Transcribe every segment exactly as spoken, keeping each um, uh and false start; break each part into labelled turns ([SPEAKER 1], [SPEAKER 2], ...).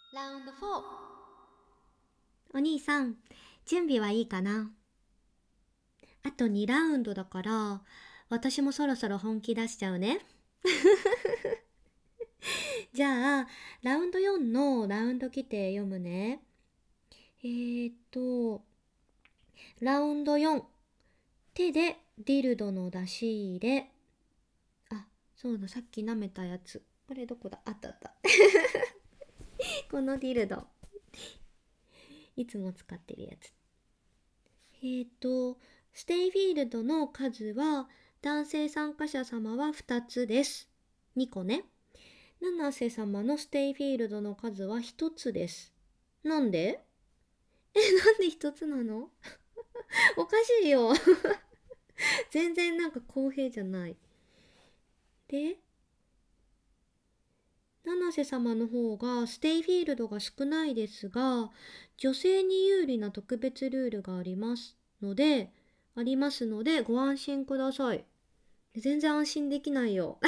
[SPEAKER 1] ラウンドフォー。お兄さん、準備はいいかな？あとにラウンドだから、私もそろそろ本気出しちゃうね。じゃあ、ラウンドよんのラウンド規定読むね。えーっと、ラウンドよん、手でディルドの出し入れ。あ、そうだ、さっき舐めたやつ。これどこだ？あったあった。このディルド。いつも使ってるやつ。えーと、ステイフィールドの数は、男性参加者様はふたつです。にこね。七瀬様のステイフィールドの数はひとつです。なんで？え、なんでひとつなの？おかしいよ。全然なんか公平じゃない。で、七瀬様の方がステイフィールドが少ないですが、女性に有利な特別ルールがありますので、ありますのでご安心ください。全然安心できないよ。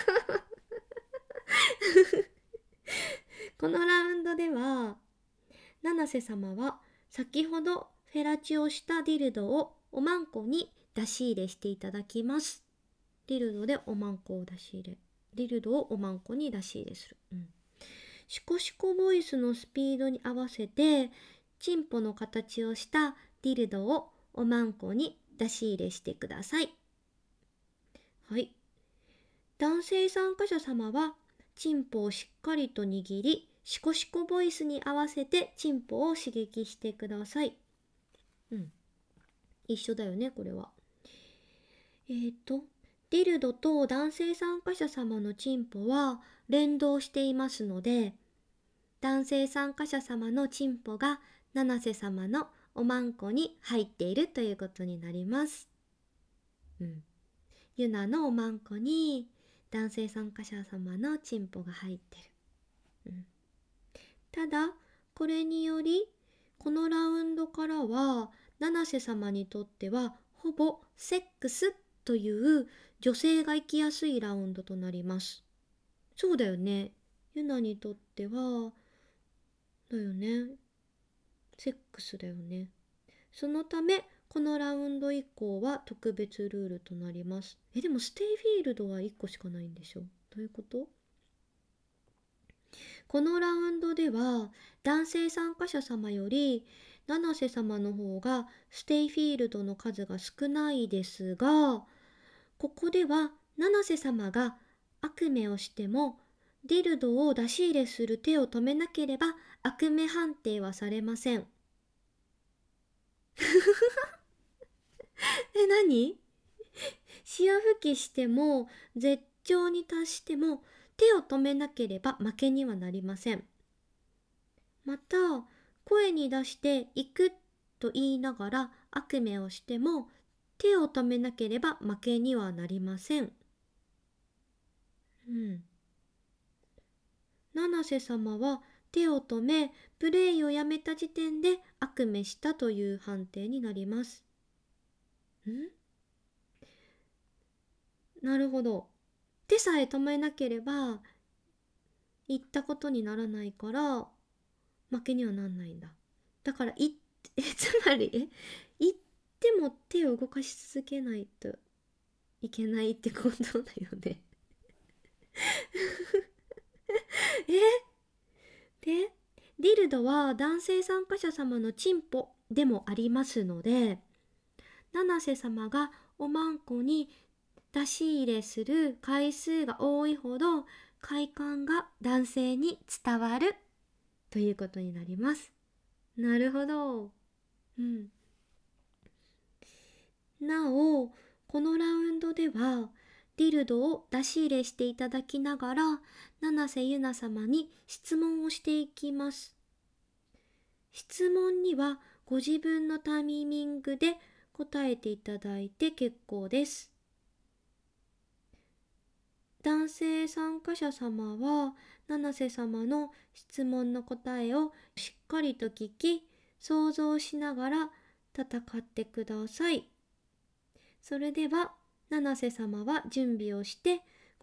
[SPEAKER 1] このラウンドでは、七瀬様は先ほどフェラチオしたディルドをおまんこに出し入れしていただきます。ディルドでおまんこを出し入れ。ディルドをおまんこに出し入れする。うん、シコシコボイスのスピードに合わせて、チンポの形をしたディルドをおまんこに出し入れしてください。はい。男性参加者様はチンポをしっかりと握り、シコシコボイスに合わせてチンポを刺激してください。うん。一緒だよね、これは。えーと、ディルドと男性参加者様のチンポは連動していますので、男性参加者様のチンポが七瀬様のおまんこに入っているということになります。うん。ユナのおまんこに男性参加者様のチンポが入ってる。うん、ただ、これにより、このラウンドからは、七瀬様にとっては、ほぼセックスという女性が生きやすいラウンドとなります。そうだよね。ユナにとっては、だよね。セックスだよね。そのため、このラウンド以降は特別ルールとなります。え、でもステイフィールドはいっこしかないんでしょ？どういうこと？このラウンドでは男性参加者様より七瀬様の方がステイフィールドの数が少ないですが、ここでは七瀬様が悪夢をしてもディルドを出し入れする手を止めなければ悪夢判定はされません。え、何？潮吹きしても絶頂に達しても手を止めなければ負けにはなりません。また、声に出して行くと言いながら悪夢をしても手を止めなければ負けにはなりません。うん。七瀬様は手を止めプレイをやめた時点で悪夢したという判定になります。ん？なるほど。手さえ止めなければ言ったことにならないから負けにはなんないんだ。だからいえつまりえ言っても手を動かし続けないといけないってことだよね。えでディルドは男性参加者様のチンポでもありますので、七瀬様がおまんこに出し入れする回数が多いほど快感が男性に伝わるということになります。なるほど。うん。なお、このラウンドではディルドを出し入れしていただきながら七瀬ゆな様に質問をしていきます。質問にはご自分のタイミングで答えていただいて結構です。男性参加者様は七瀬様の質問の答えをしっかりと聞き、想像しながら戦ってください。それでは七瀬様は準備をして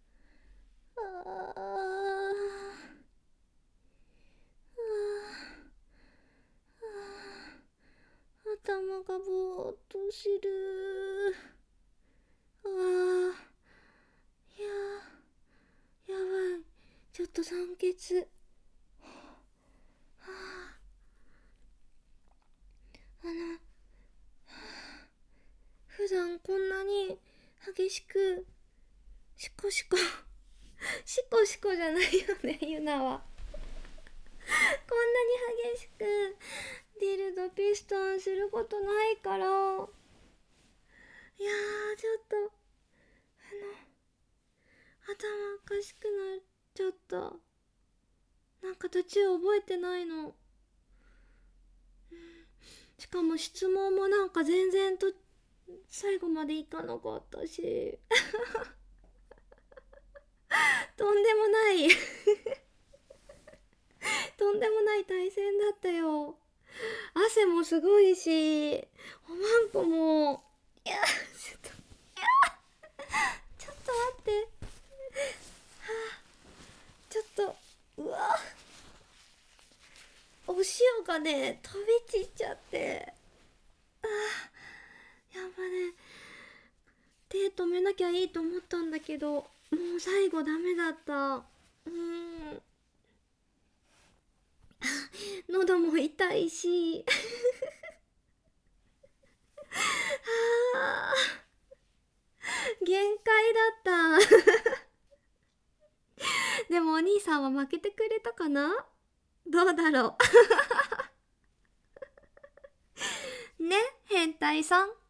[SPEAKER 1] ぼーっとする。あー、いやー、やばい。ちょっと酸欠。はあ、あの、はあ、普段こんなに激しくシコシコシコシコじゃないよね、ユナは。こんなに激しくディルドピストンすることないから。いやー、ちょっとあの頭おかしくなっちゃった。なんか途中覚えてないの、うん、しかも質問もなんか全然と最後までいかなかったしとんでもないとんでもない対戦だったよ。汗もすごいし、おまんこも、いやちょっと、いやちょっと待って、はあ、ちょっと、うわ、お塩がね飛び散っちゃって、あー、やっぱね、手止めなきゃいいと思ったんだけど、もう最後ダメだった。うーん、喉も痛いしあー、限界だったでもお兄さんは負けてくれたかな、どうだろうね、変態さん。